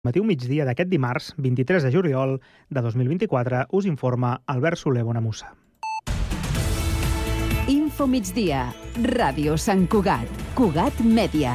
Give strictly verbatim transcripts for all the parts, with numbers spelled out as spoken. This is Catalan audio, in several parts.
Matiu migdia d'aquest dimarts, vint-i-tres de juliol de dos mil vint-i-quatre, us informa Albert Soler Bonamussa. Info migdia, Ràdio Sant Cugat, Cugat Mèdia.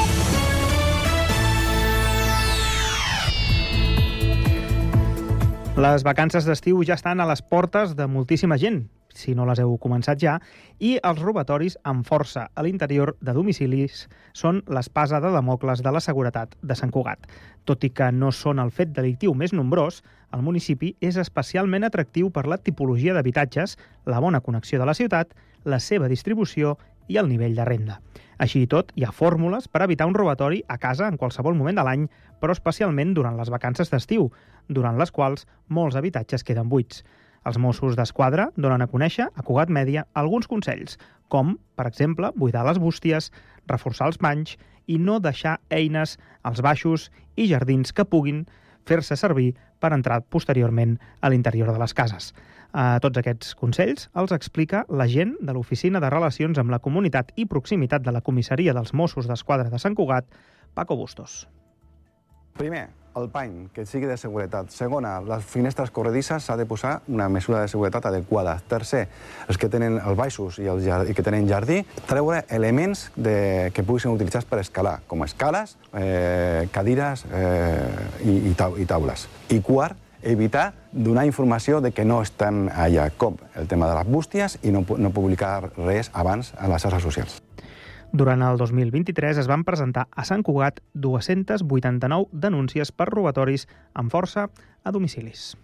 Les vacances d'estiu ja estan a les portes de moltíssima gent, si no les heu començat ja, i els robatoris amb força a l'interior de domicilis són l'espasa de Damocles de la seguretat de Sant Cugat. Tot i que no són el fet delictiu més nombrós, el municipi és especialment atractiu per la tipologia d'habitatges, la bona connexió de la ciutat, la seva distribució i el nivell de renda. Així i tot, hi ha fórmules per evitar un robatori a casa en qualsevol moment de l'any, però especialment durant les vacances d'estiu, durant les quals molts habitatges queden buits. Els Mossos d'Esquadra donen a conèixer a Cugat Mèdia alguns consells, com, per exemple, buidar les bústies, reforçar els banys i no deixar eines als baixos i jardins que puguin fer-se servir per entrar posteriorment a l'interior de les cases. A tots aquests consells els explica l'agent de l'Oficina de Relacions amb la Comunitat i Proximitat de la Comissaria dels Mossos d'Esquadra de Sant Cugat, Paco Bustos. Primer, el pany, que sigui de seguretat. Segona, les finestres corredisses s'ha de posar una mesura de seguretat adequada. Tercer, els que tenen els baixos i, els jardí, i que tenen jardí, treure elements de, que puguin ser utilitzats per escalar, com escales, eh, cadires eh, i, i, tau, i taules. I quart, evitar donar informació de que no estan allà, com el tema de les bústies i no, no publicar res abans a les xarxes socials. Durant el dos mil vint-i-tres es van presentar a Sant Cugat dues-centes vuitanta-nou denúncies per robatoris amb força a domicilis.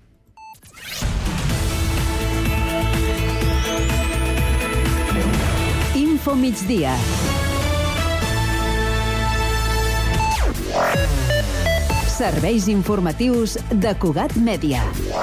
Info migdia. Serveis informatius de Cugat Mèdia.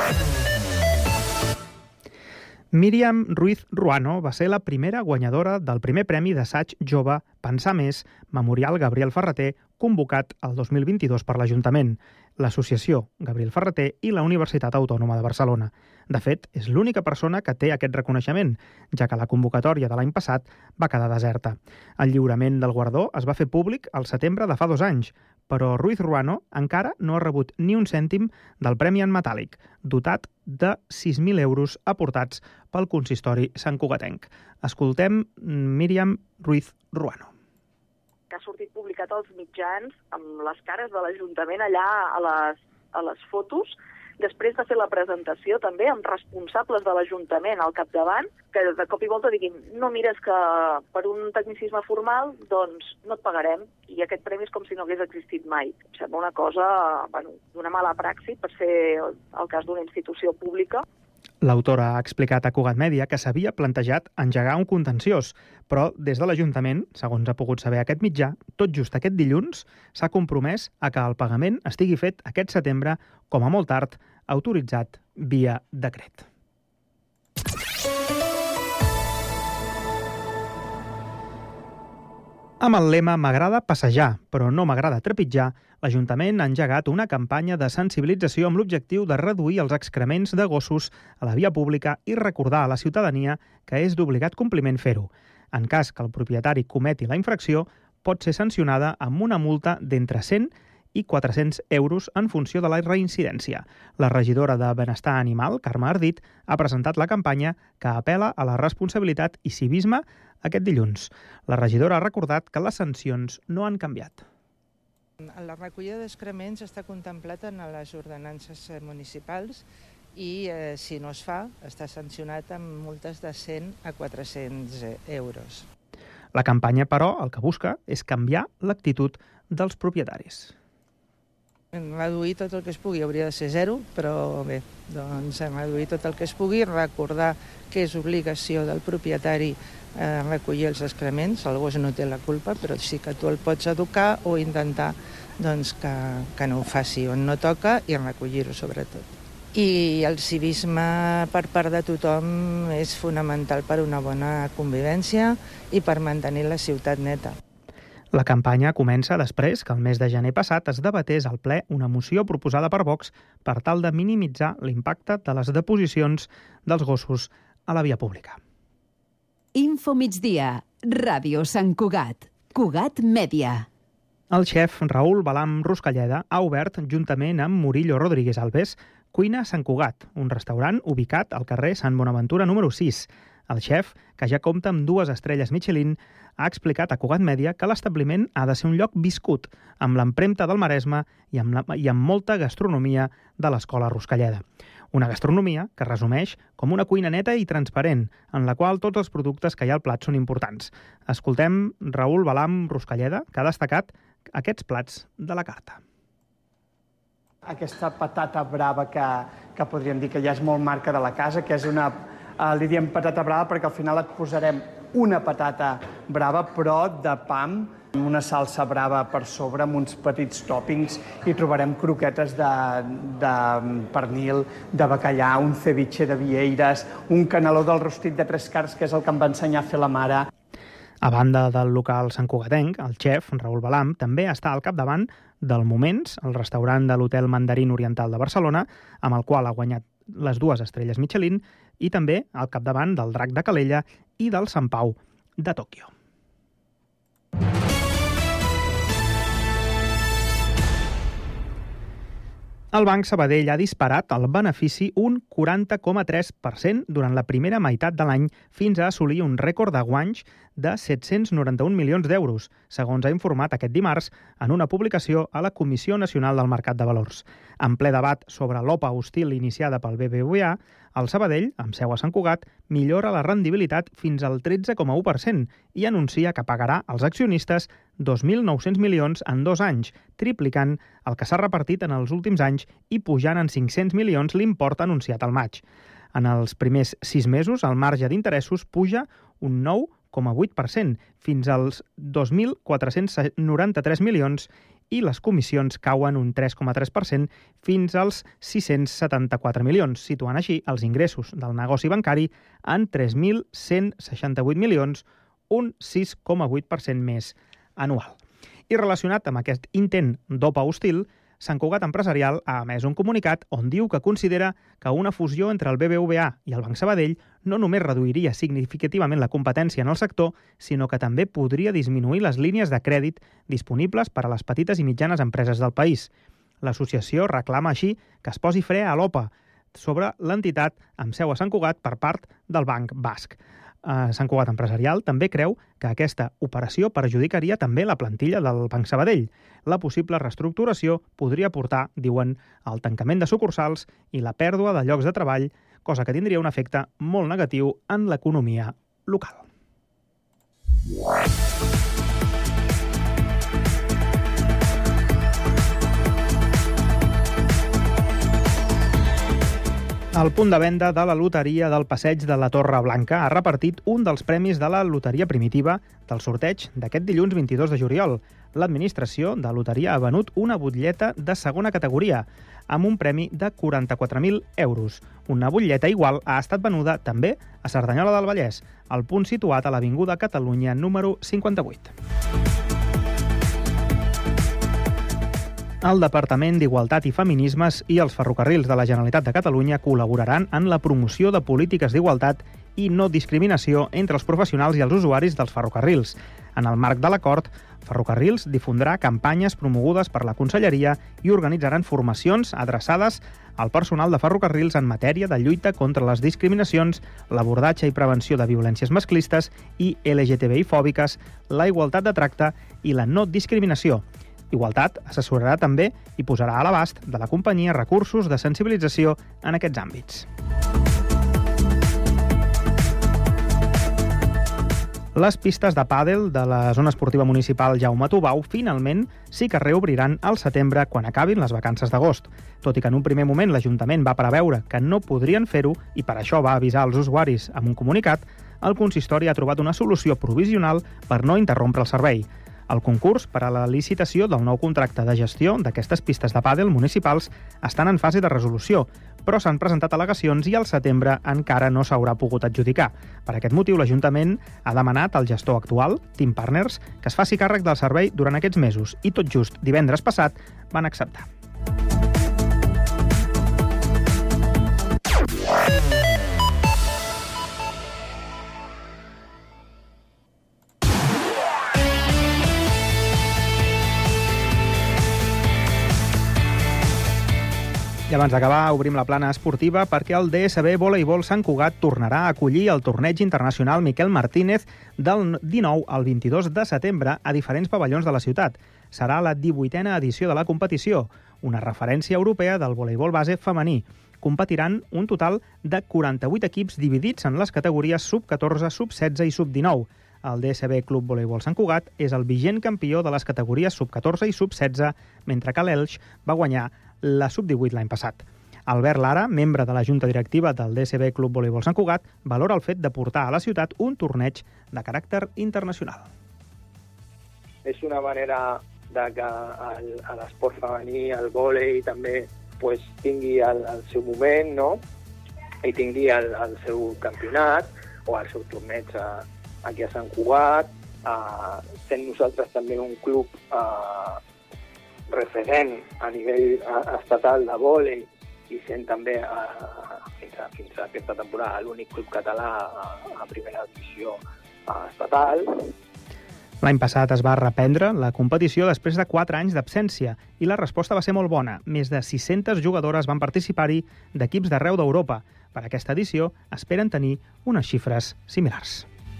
Míriam Ruiz Ruano va ser la primera guanyadora del primer premi d'assaig jove Pensar Més, Memorial Gabriel Ferrater, convocat el dos mil vint-i-dos per l'Ajuntament, l'Associació Gabriel Ferrater i la Universitat Autònoma de Barcelona. De fet, és l'única persona que té aquest reconeixement, ja que la convocatòria de l'any passat va quedar deserta. El lliurament del guardó es va fer públic al setembre de fa dos anys, però Ruiz Ruano encara no ha rebut ni un cèntim del Premi en Metàl·lic, dotat de sis mil euros aportats pel consistori santcugatenc. Escoltem Míriam Ruiz Ruano. Que ha sortit publicat als mitjans amb les cares de l'Ajuntament allà a les, a les fotos. Després de fer la presentació també amb responsables de l'Ajuntament al capdavant, que de cop i volta diguin, no mires que per un tecnicisme formal doncs no et pagarem i aquest premi és com si no hagués existit mai. Em sembla una cosa, bueno, d'una mala praxi per ser el cas d'una institució pública. L'autora ha explicat a Cugat Mèdia que s'havia plantejat engegar un contenciós, però des de l'Ajuntament, segons ha pogut saber aquest mitjà, tot just aquest dilluns s'ha compromès a que el pagament estigui fet aquest setembre, com a molt tard, autoritzat via decret. Amb el lema «M'agrada passejar, però no m'agrada trepitjar», l'Ajuntament ha engegat una campanya de sensibilització amb l'objectiu de reduir els excrements de gossos a la via pública i recordar a la ciutadania que és d'obligat compliment fer-ho. En cas que el propietari cometi la infracció, pot ser sancionada amb una multa d'entre cent i quatre-cents euros en funció de la reincidència. La regidora de Benestar Animal, Carme Ardit, ha presentat la campanya que apel·la a la responsabilitat i civisme aquest dilluns. La regidora ha recordat que les sancions no han canviat. La recollida d'excrements està contemplat en les ordenances municipals i, eh, si no es fa, està sancionat amb multes de cent a quatre-cents euros. La campanya, però, el que busca és canviar l'actitud dels propietaris. Reduir tot el que es pugui, hauria de ser zero, però bé, doncs reduir tot el que es pugui, recordar que és obligació del propietari eh, recollir els excrements, el gos no té la culpa, però sí que tu el pots educar o intentar doncs, que, que no ho faci on no toca i recollir-ho sobretot. I el civisme per part de tothom és fonamental per una bona convivència i per mantenir la ciutat neta. La campanya comença després que el mes de gener passat es debatés al ple una moció proposada per Vox per tal de minimitzar l'impacte de les deposicions dels gossos a la via pública. Info migdia, Ràdio Sant Cugat, Cugat Mèdia. El xef Raül Balam Ruscalleda ha obert, juntament amb Murillo Rodríguez Alves, Cuina Sant Cugat, un restaurant ubicat al carrer Sant Bonaventura número sis. El xef, que ja compta amb dues estrelles Michelin, ha explicat a Cugat Mèdia que l'establiment ha de ser un lloc viscut, amb l'empremta del Maresme i amb, la, i amb molta gastronomia de l'Escola Ruscalleda. Una gastronomia que resumeix com una cuina neta i transparent, en la qual tots els productes que hi ha al plat són importants. Escoltem Raül Balam Ruscalleda, que ha destacat aquests plats de la carta. Aquesta patata brava que, que podríem dir que ja és molt marca de la casa, que és una, eh, li diem patata brava perquè al final et posarem una patata brava, però de pam, amb una salsa brava per sobre, amb uns petits tòpings, i trobarem croquetes de, de pernil, de bacallà, un ceviche de vieires, un caneló del rostit de tres quarts, que és el que em va ensenyar a fer la mare. A banda del local santcugatenc, el xef, Raül Balam, també està al capdavant del Moments, el restaurant de l'Hotel Mandarín Oriental de Barcelona, amb el qual ha guanyat les dues estrelles Michelin, i també al capdavant del Drac de Calella i del Sant Pau de Tòquio. El Banc Sabadell ha disparat el benefici un quaranta coma tres per cent durant la primera meitat de l'any fins a assolir un rècord de guanys de set-cents noranta-un milions d'euros, segons ha informat aquest dimarts en una publicació a la Comissió Nacional del Mercat de Valors. En ple debat sobre l'O P A hostil iniciada pel B B V A, el Sabadell, amb seu a Sant Cugat, millora la rendibilitat fins al tretze coma u per cent i anuncia que pagarà als accionistes dos mil nou-cents milions en dos anys, triplicant el que s'ha repartit en els últims anys i pujant en cinc-cents milions l'import anunciat al maig. En els primers sis mesos, el marge d'interessos puja un nou coma vuit per cent, fins als dos mil quatre-cents noranta-tres milions, i les comissions cauen un tres coma tres per cent fins als sis-cents setanta-quatre milions, situant així els ingressos del negoci bancari en tres mil cent seixanta-vuit milions, un sis coma vuit per cent més anual. I relacionat amb aquest intent d'O P A hostil, Sant Cugat Empresarial ha emès un comunicat on diu que considera que una fusió entre el B B V A i el Banc Sabadell no només reduiria significativament la competència en el sector, sinó que també podria disminuir les línies de crèdit disponibles per a les petites i mitjanes empreses del país. L'associació reclama així que es posi fre a l'O P A sobre l'entitat amb seu a Sant Cugat per part del Banc Basc. Sant Cugat Empresarial també creu que aquesta operació perjudicaria també la plantilla del Banc Sabadell. La possible reestructuració podria portar, diuen, al tancament de sucursals i la pèrdua de llocs de treball, cosa que tindria un efecte molt negatiu en l'economia local. El punt de venda de la loteria del Passeig de la Torre Blanca ha repartit un dels premis de la loteria primitiva del sorteig d'aquest dilluns vint-i-dos de juliol. L'administració de loteria ha venut una butlleta de segona categoria, amb un premi de quaranta-quatre mil euros. Una butlleta igual ha estat venuda també a Cerdanyola del Vallès, al punt situat a l'Avinguda Catalunya número cinquanta-vuit. El Departament d'Igualtat i Feminismes i els ferrocarrils de la Generalitat de Catalunya col·laboraran en la promoció de polítiques d'igualtat i no discriminació entre els professionals i els usuaris dels ferrocarrils. En el marc de l'acord, Ferrocarrils difondrà campanyes promogudes per la Conselleria i organitzaran formacions adreçades al personal de ferrocarrils en matèria de lluita contra les discriminacions, l'abordatge i prevenció de violències masclistes i L G T B I fòbiques, la igualtat de tracte i la no discriminació. Igualtat assessorarà també i posarà a l'abast de la companyia recursos de sensibilització en aquests àmbits. Les pistes de pàdel de la zona esportiva municipal Jaume Tubau finalment sí que reobriran al setembre quan acabin les vacances d'agost. Tot i que en un primer moment l'Ajuntament va preveure que no podrien fer-ho i per això va avisar els usuaris amb un comunicat, el consistori ha trobat una solució provisional per no interrompre el servei. El concurs per a la licitació del nou contracte de gestió d'aquestes pistes de pàdel municipals estan en fase de resolució, però s'han presentat al·legacions i al setembre encara no s'haurà pogut adjudicar. Per aquest motiu, l'Ajuntament ha demanat al gestor actual, Team Partners, que es faci càrrec del servei durant aquests mesos i tot just divendres passat van acceptar. I abans d'acabar, obrim la plana esportiva perquè el D S B Voleibol Sant Cugat tornarà a acollir el torneig internacional Miquel Martínez del dinou al vint-i-dos de setembre a diferents pavellons de la ciutat. Serà la divuitena edició de la competició, una referència europea del voleibol base femení. Competiran un total de quaranta-vuit equips dividits en les categories sub catorze, sub setze i sub dinou. El D S B Club Voleibol Sant Cugat és el vigent campió de les categories sub catorze i sub setze, mentre que l'Elx va guanyar la sub divuit l'any passat. Albert Lara, membre de la Junta Directiva del D S B Club Voleibol Sant Cugat, valora el fet de portar a la ciutat un torneig de caràcter internacional. És una manera de que l'esport femení, el vòlei, també pues, tingui el, el seu moment, no? I tingui el, el seu campionat o el seu torneig a, aquí a Sant Cugat, uh, sent nosaltres també un club uh, referent a nivell uh, estatal de vòlei i sent també uh, fins, a, fins a aquesta temporada l'únic club català a, a primera divisió uh, estatal. L'any passat es va reprendre la competició després de quatre anys d'absència i la resposta va ser molt bona. Més de sis-centes jugadores van participar-hi d'equips d'arreu d'Europa. Per aquesta edició esperen tenir unes xifres similars.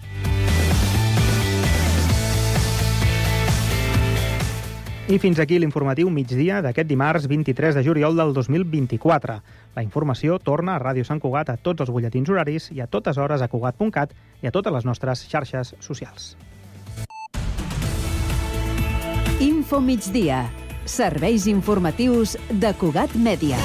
I fins aquí l'informatiu migdia d'aquest dimarts vint-i-tres de juliol del dos mil vint-i-quatre. La informació torna a Ràdio Sant Cugat a tots els butlletins horaris i a totes hores a cugat punt cat i a totes les nostres xarxes socials. Info migdia. Serveis informatius de Cugat Mèdia.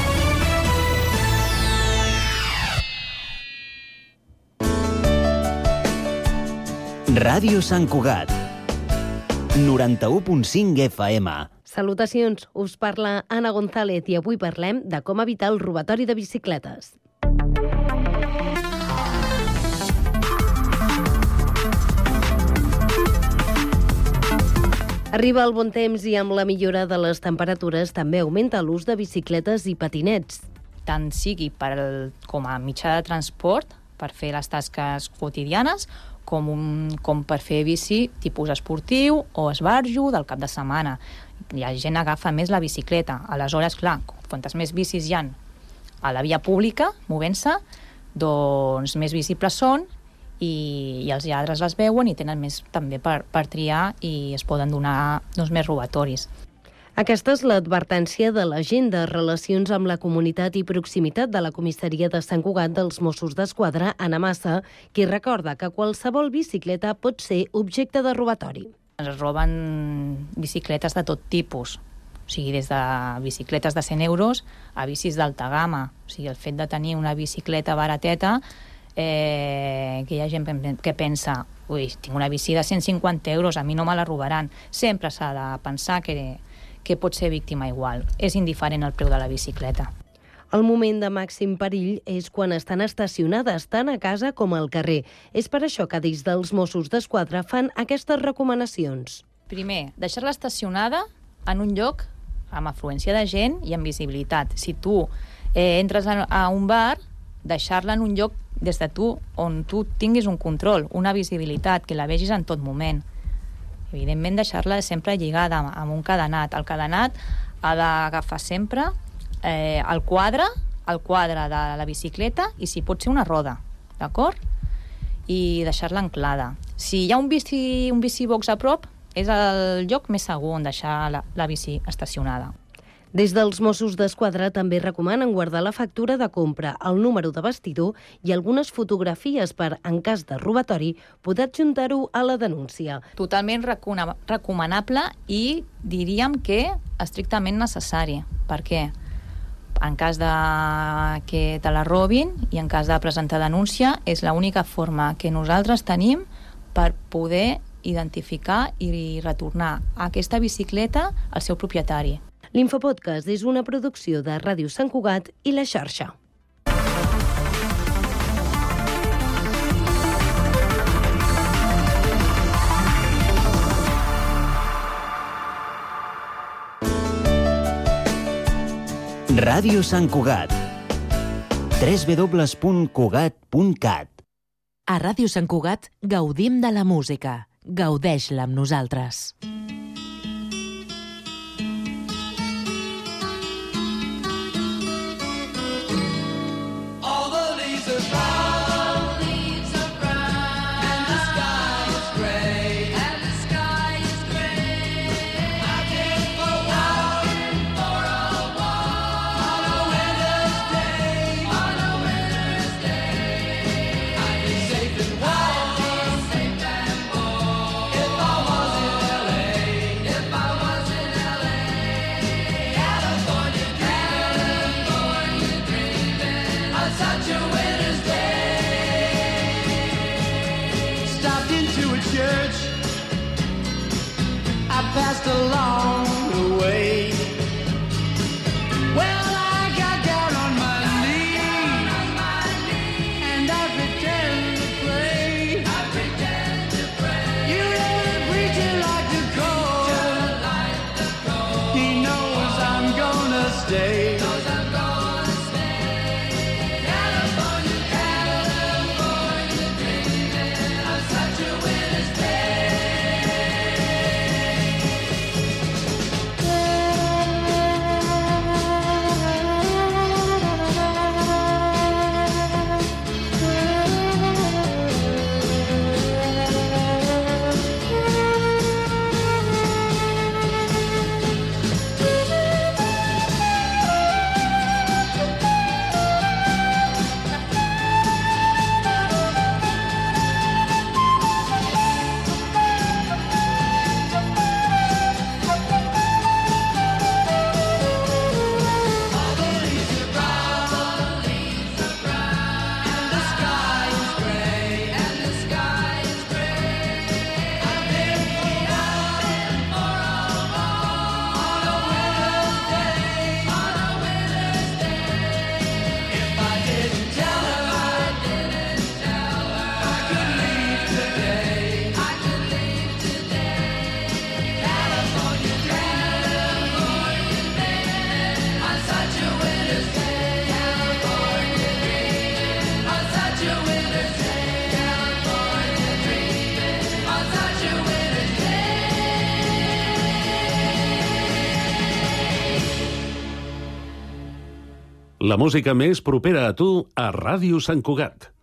Ràdio Sant Cugat. noranta-u punt cinc F M. Salutacions, us parla Anna González i avui parlem de com evitar el robatori de bicicletes. Arriba el bon temps i amb la millora de les temperatures també augmenta l'ús de bicicletes i patinets. Tant sigui per el, com a mitjà de transport, per fer les tasques quotidianes, com, un, com per fer bici tipus esportiu o esbarjo del cap de setmana. La gent agafa més la bicicleta. Aleshores, clar, quantes més bicis hi ha a la via pública, movent-se, doncs més visibles són i, i els lladres les veuen i tenen més també per, per triar i es poden donar doncs, més robatoris. Aquesta és l'advertència de l'agent de Relacions amb la Comunitat i Proximitat de la Comissaria de Sant Cugat dels Mossos d'Esquadra, Anna Massa, qui recorda que qualsevol bicicleta pot ser objecte de robatori. Es roben bicicletes de tot tipus, o sigui, des de bicicletes de cent euros a bicis d'alta gamma. O sigui, el fet de tenir una bicicleta barateta, eh, que hi ha gent que pensa ui, tinc una bici de cent cinquanta euros, a mi no me la robaran. Sempre s'ha de pensar que que pot ser víctima igual. És indiferent el preu de la bicicleta. El moment de màxim perill és quan estan estacionades tant a casa com al carrer. És per això que des dels Mossos d'Esquadra fan aquestes recomanacions. Primer, deixar-la estacionada en un lloc amb afluència de gent i amb visibilitat. Si tu eh, entres a un bar, deixar-la en un lloc des de tu on tu tinguis un control, una visibilitat, que la vegis en tot moment. Evidentment, deixar-la sempre lligada amb un cadenat. El cadenat ha d'agafar sempre eh, el quadre, el quadre de la bicicleta i si pot ser una roda, d'acord? I deixar-la anclada. Si hi ha un bici, un bicibox a prop, és el lloc més segur on deixar la, la bici estacionada. Des dels Mossos d'Esquadra també recomanen guardar la factura de compra, el número de vestidor i algunes fotografies per, en cas de robatori, poder adjuntar-ho a la denúncia. Totalment recomanable i diríem que estrictament necessari. Per què? En cas de que te la robin i en cas de presentar denúncia, és l'única forma que nosaltres tenim per poder identificar i retornar aquesta bicicleta al seu propietari. L'Infopodcast és una producció de Ràdio Sant Cugat i La Xarxa. Ràdio Sant Cugat. w w w punt cugat punt cat. A Ràdio Sant Cugat gaudim de la música. Gaudeix-la amb nosaltres. La música més propera a tu a Ràdio Sant Cugat.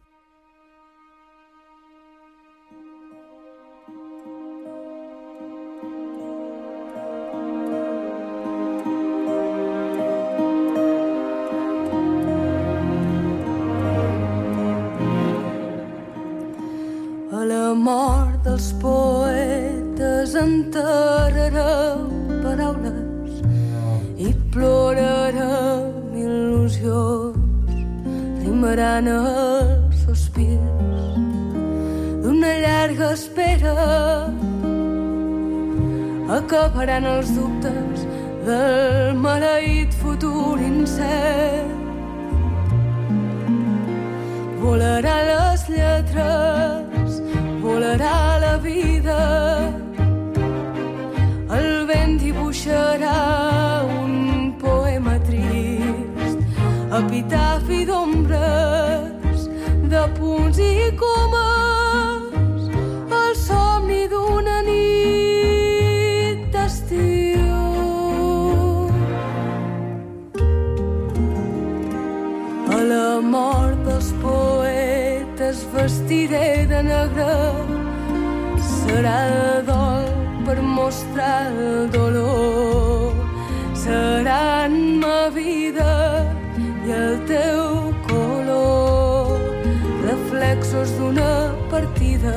A la mort dels poetes enterrarem paraules i plorarem il·lusions, rimaran els sospirs d'una llarga espera, acabaran els dubtes del maleït futur incert. Volarà les lletres, volarà la vida, el vent dibuixarà un poema trist, epitafi d'ombres, de punts i comes, el somni d'una nit d'estiu. A la mort dels poetes vestiré de negre, serà el dol per mostrar el dolor, seran ma vida i el teu color, reflexos d'una partida.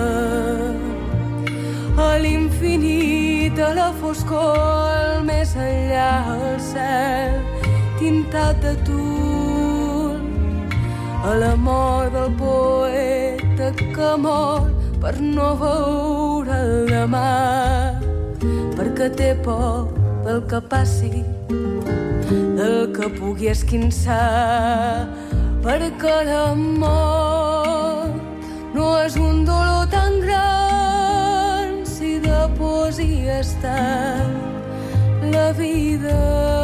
A l'infinit, a la foscor, al més enllà, al cel tintat de tul, a la mort del poeta que mor per no veure el demà, perquè té por del que passi, del que pugui esquinçar, perquè la mort no és un dolor tan gran si de poesia està la vida.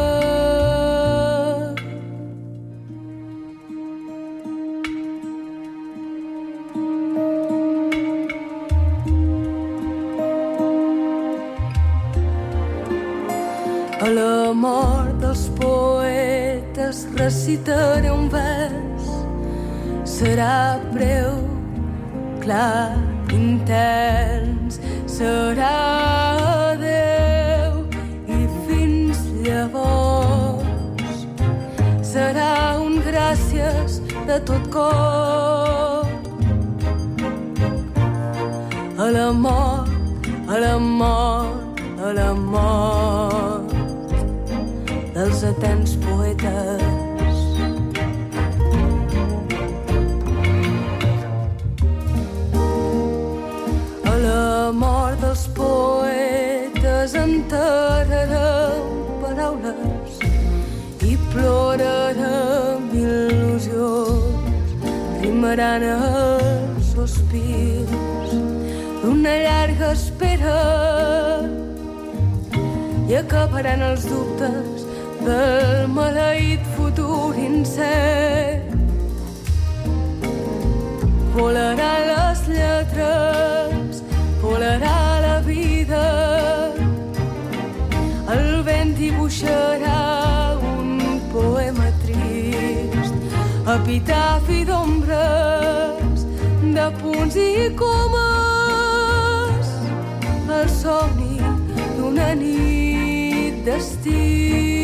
A la mort dels poetes recitaré un vers, serà breu, clar, intens, serà adeu i fins llavors serà un gràcies de tot cor. A la mort, a la mort, a la mort dels etens poetes. A la mort dels poetes enterrarem paraules i plorarem il·lusions, rimaran els sospirs d'una llarga espera i acabaran els dubtes del maleït futur incert. Volarà les lletres, volarà la vida, el vent dibuixarà un poema trist, epitafi d'ombres, de punts i comes, el somni d'una nit d'estiu.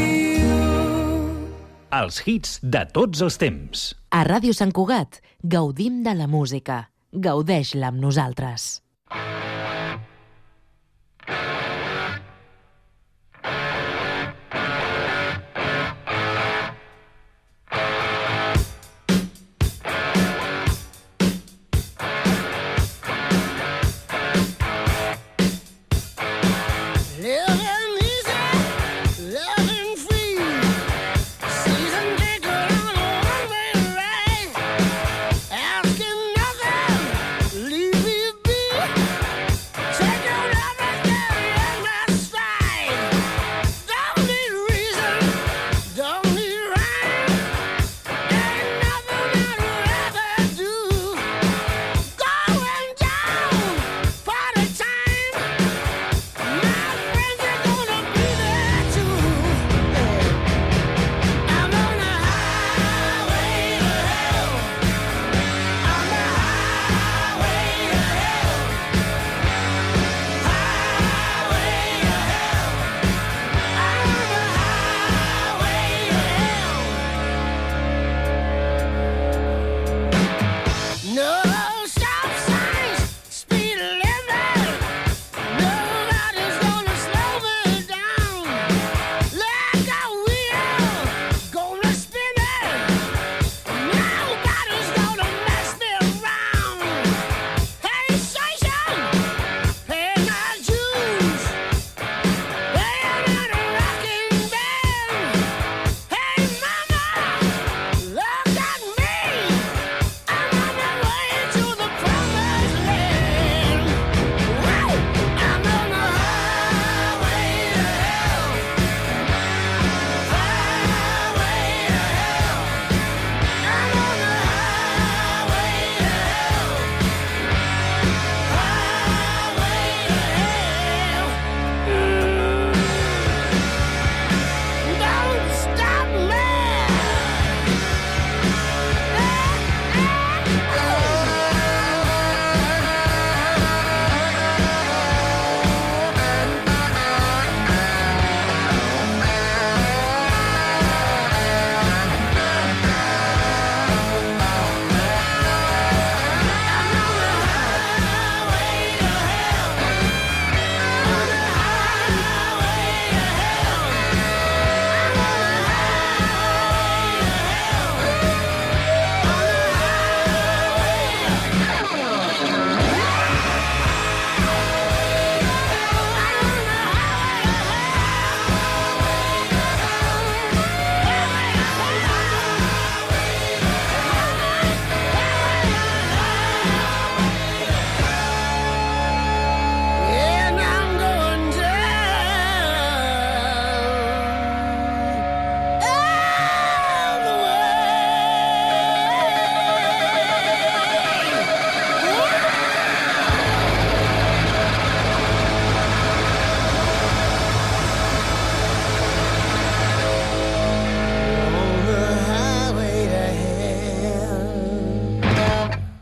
Els hits de tots els temps. A Ràdio Sant Cugat gaudim de la música. Gaudeix-la amb nosaltres. Asking nothing, leave me be.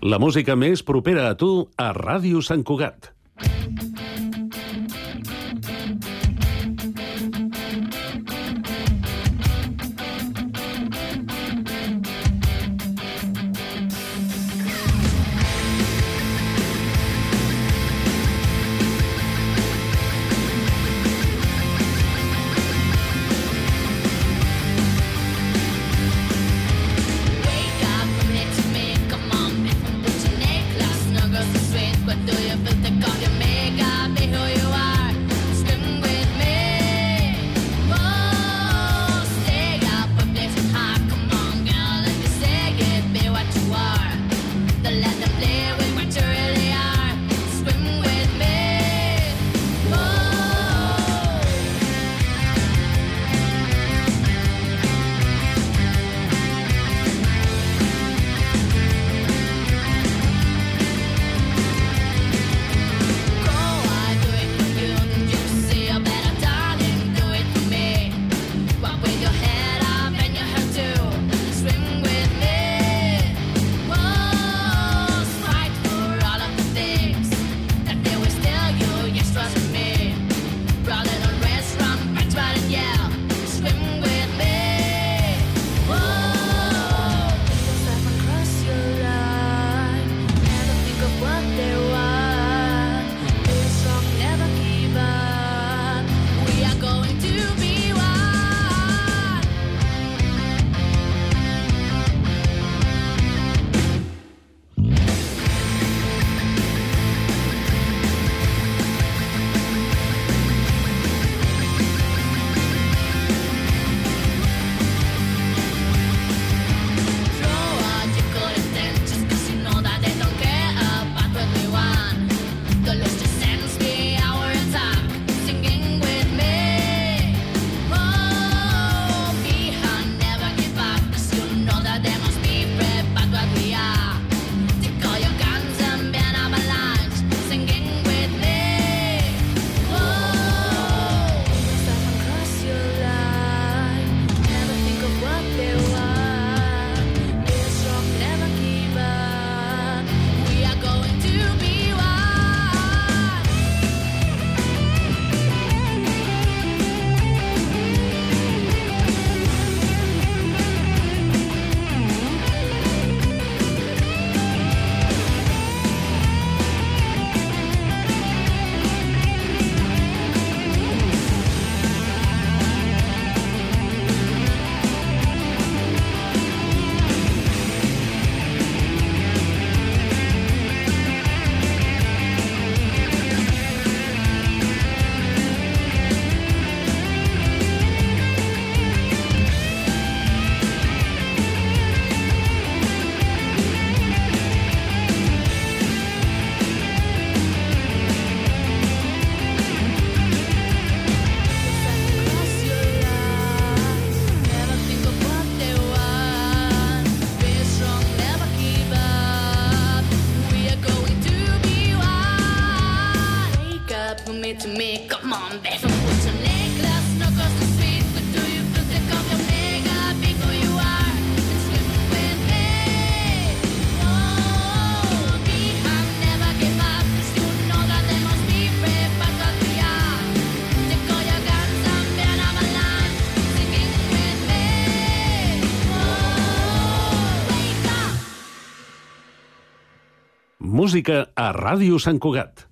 La música més propera a tu a Ràdio Sant Cugat. Música a Ràdio Sant Cugat.